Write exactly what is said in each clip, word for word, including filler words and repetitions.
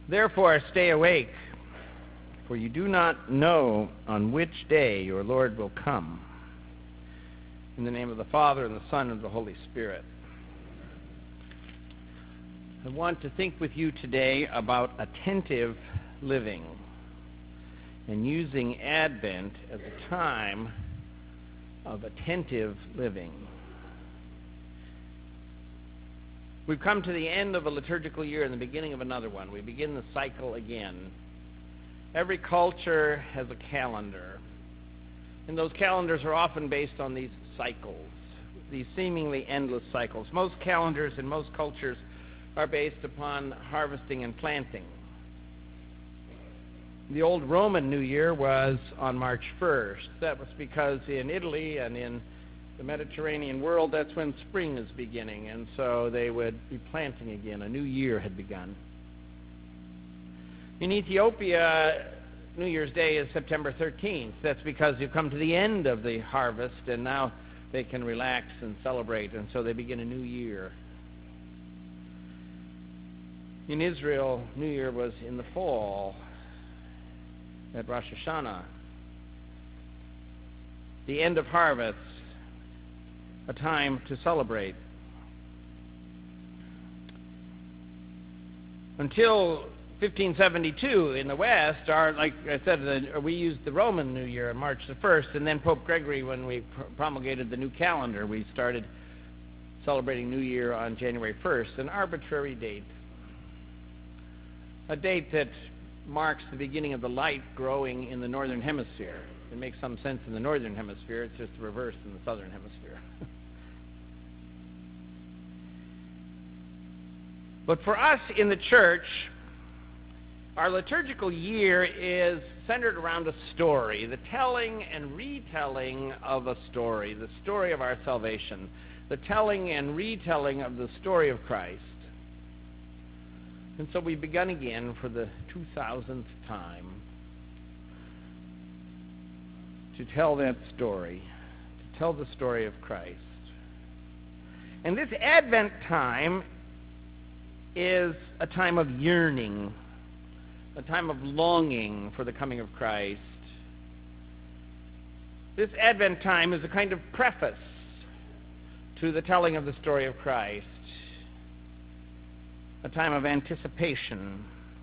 Therefore stay awake, for you do not know on which day your Lord will come. In the name of the Father, and the Son, and the Holy Spirit. I want to think with you today about attentive living and using Advent as a time of attentive living. We've come to the end of a liturgical year and the beginning of another one. We begin the cycle again. Every culture has a calendar, and those calendars are often based on these cycles, these seemingly endless cycles. Most calendars in most cultures are based upon harvesting and planting. The old Roman New Year was on March first. That was because in Italy and in the Mediterranean world, that's when spring is beginning, and so they would be planting again. A new year had begun. In Ethiopia, New Year's Day is September thirteenth. That's because you've come to the end of the harvest, and now they can relax and celebrate, and so they begin a new year. In Israel, New Year was in the fall at Rosh Hashanah. The end of harvest, a time to celebrate. Until fifteen seventy-two in the West, our, like I said, the, we used the Roman New Year on March the first, and then Pope Gregory, when we pr- promulgated the new calendar, we started celebrating New Year on January first, an arbitrary date. A date that marks the beginning of the light growing in the Northern Hemisphere. It makes some sense in the Northern Hemisphere, it's just the reverse in the Southern Hemisphere. But for us in the church, our liturgical year is centered around a story, the telling and retelling of a story, the story of our salvation, the telling and retelling of the story of Christ. And so we've begun again for the two thousandth time to tell that story, to tell the story of Christ. And this Advent time is a time of yearning, a time of longing for the coming of Christ. This Advent time is a kind of preface to the telling of the story of Christ, a time of anticipation.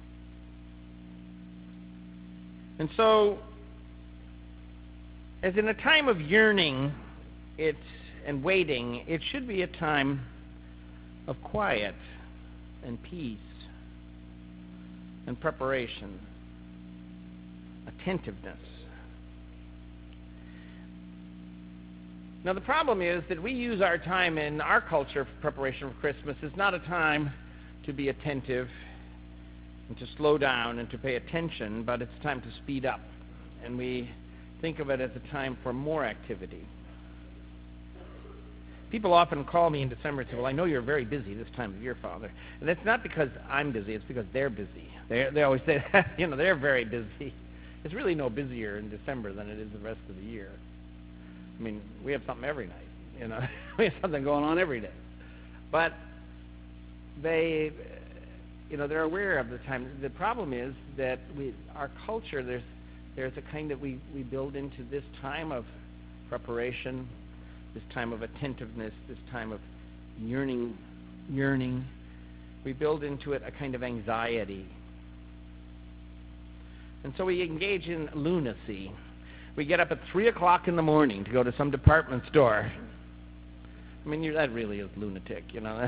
And so, as in a time of yearning it, and waiting, it should be a time of quiet and peace and preparation, attentiveness. Now the problem is that we use our time in our culture for preparation for Christmas is not a time to be attentive and to slow down and to pay attention, but it's time to speed up. And we think of it as a time for more activity. People often call me in December and say, well, I know you're very busy this time of year, Father. And that's not because I'm busy, it's because they're busy. They they always say, you know, they're very busy. It's really no busier in December than it is the rest of the year. I mean, we have something every night, you know. We have something going on every day. But they, you know, they're aware of the time. The problem is that we, our culture, there's there's a kind of, we, we build into this time of preparation, this time of attentiveness, this time of yearning, yearning. We build into it a kind of anxiety. And so we engage in lunacy. We get up at three o'clock in the morning to go to some department store. I mean, you're, that really is lunatic, you know.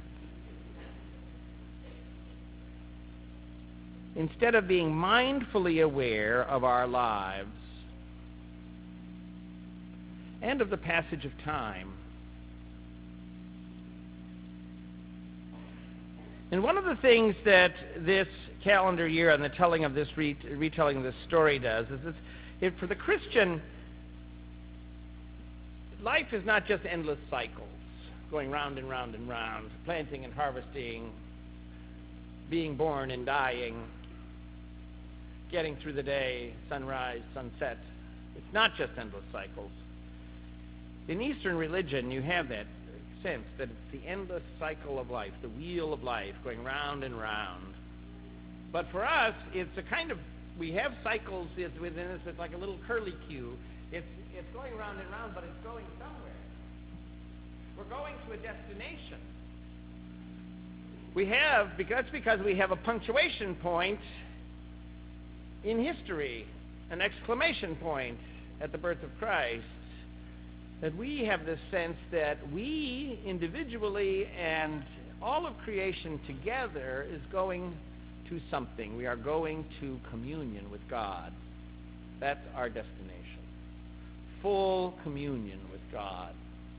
Instead of being mindfully aware of our lives and of the passage of time. And one of the things that this calendar year and the telling of this re- retelling of this story does is this, it, for the Christian, life is not just endless cycles, going round and round and round, planting and harvesting, being born and dying, getting through the day, sunrise, sunset. It's not just endless cycles. In Eastern religion, you have that sense that it's the endless cycle of life, the wheel of life, going round and round. But for us, it's a kind of, we have cycles within us. It's like a little curlicue. It's, it's going round and round, but it's going somewhere. We're going to a destination. We have, that's because we have a punctuation point in history, an exclamation point at the birth of Christ, that we have this sense that we individually and all of creation together is going to something. We are going to communion with God. That's our destination. Full communion with God.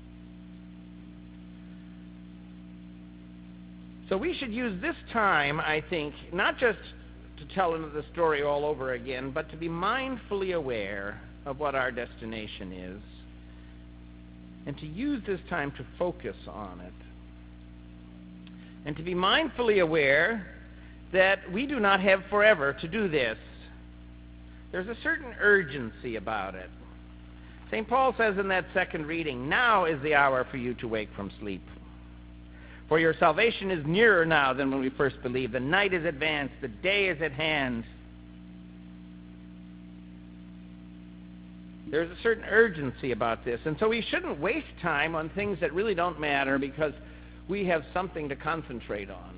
So we should use this time, I think, not just to tell the story all over again, but to be mindfully aware of what our destination is, and to use this time to focus on it. And to be mindfully aware that we do not have forever to do this. There's a certain urgency about it. Saint Paul says in that second reading, "Now is the hour for you to wake from sleep. For your salvation is nearer now than when we first believed. The night is advanced, the day is at hand." There's a certain urgency about this. And so we shouldn't waste time on things that really don't matter because we have something to concentrate on.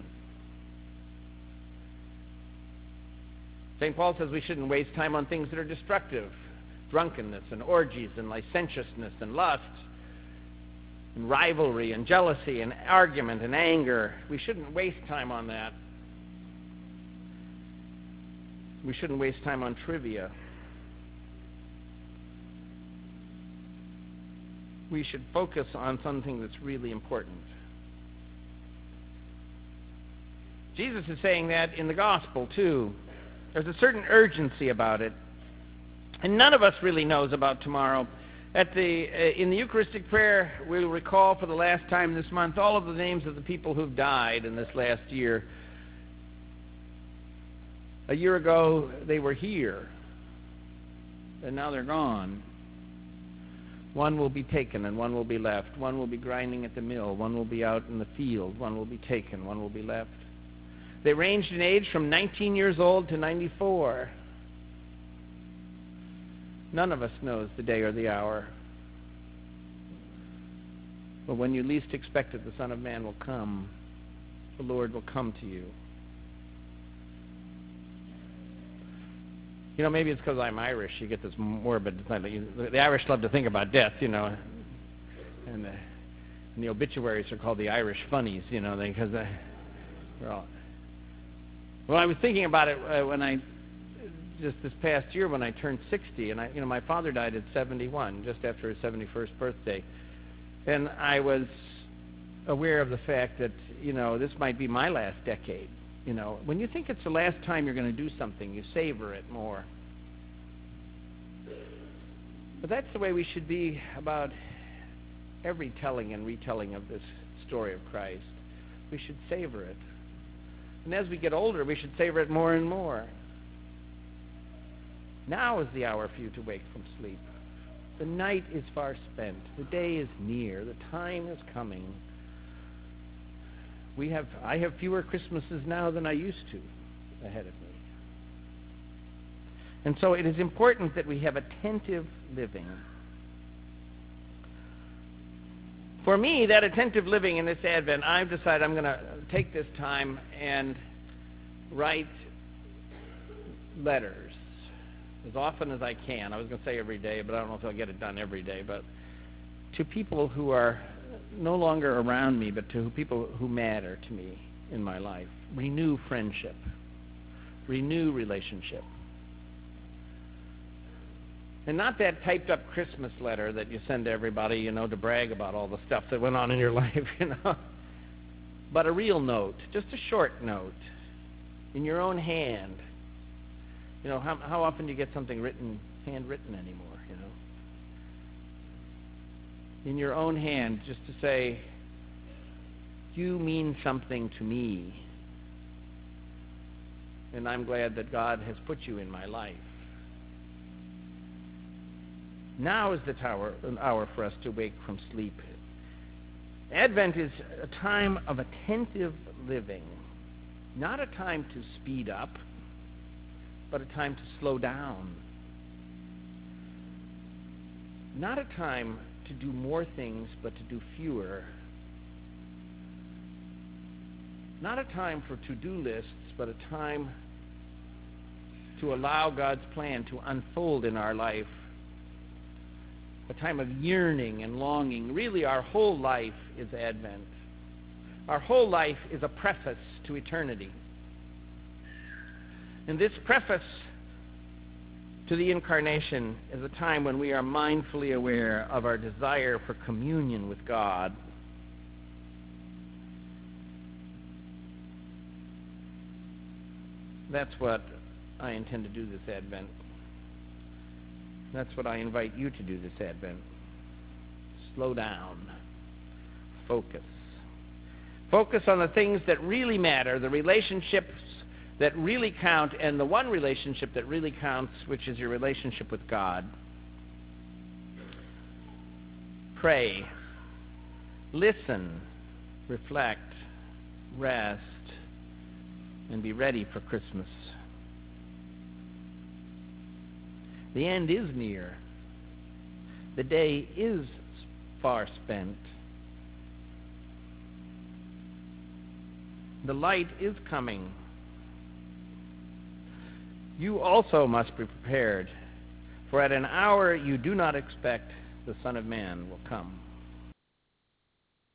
Saint Paul says we shouldn't waste time on things that are destructive. Drunkenness and orgies and licentiousness and lust and rivalry and jealousy and argument and anger. We shouldn't waste time on that. We shouldn't waste time on trivia. We should focus on something that's really important. Jesus is saying that in the gospel too. There's a certain urgency about it. And none of us really knows about tomorrow. At the uh, in the Eucharistic prayer, we'll recall for the last time this month all of the names of the people who've died in this last year. A year ago, they were here, and now they're gone. One will be taken and one will be left. One will be grinding at the mill. One will be out in the field. One will be taken. One will be left. They ranged in age from nineteen years old to ninety-four. None of us knows the day or the hour. But when you least expect it, the Son of Man will come. The Lord will come to you. You know, maybe it's because I'm Irish. You get this morbid... The Irish love to think about death, you know. And the, and the obituaries are called the Irish funnies, you know, because they, they're all... Well, I was thinking about it uh, when I... just this past year when I turned sixty, and I, you know, my father died at seventy-one, just after his seventy-first birthday. And I was aware of the fact that, you know, this might be my last decade. You know, when you think it's the last time you're going to do something, you savor it more. But that's the way we should be about every telling and retelling of this story of Christ. We should savor it. And as we get older, we should savor it more and more. Now is the hour for you to wake from sleep. The night is far spent. The day is near. The time is coming. We have, I have fewer Christmases now than I used to ahead of me. And so it is important that we have attentive living. For me, that attentive living in this Advent, I've decided I'm going to take this time and write letters as often as I can. I was going to say every day, but I don't know if I'll get it done every day. But to people who are no longer around me, but to people who matter to me in my life. Renew friendship. Renew relationship. And not that typed up Christmas letter that you send to everybody, you know, to brag about all the stuff that went on in your life, you know. But a real note, just a short note, in your own hand. You know, how, how often do you get something written, handwritten anymore, you know? In your own hand, just to say, you mean something to me. And I'm glad that God has put you in my life. Now is the tower, an hour for us to wake from sleep. Advent is a time of attentive living, not a time to speed up, but a time to slow down. Not a time to do more things, but to do fewer. Not a time for to-do lists, but a time to allow God's plan to unfold in our life. A time of yearning and longing. Really, our whole life is Advent. Our whole life is a preface to eternity. And this preface to the Incarnation is a time when we are mindfully aware of our desire for communion with God. That's what I intend to do this Advent. That's what I invite you to do this Advent. Slow down. Focus. Focus on the things that really matter, the relationships that really count, and the one relationship that really counts, which is your relationship with God. Pray. Listen. Reflect. Rest. And be ready for Christmas. The end is near. The day is far spent. The light is coming. You also must be prepared, for at an hour you do not expect the Son of Man will come.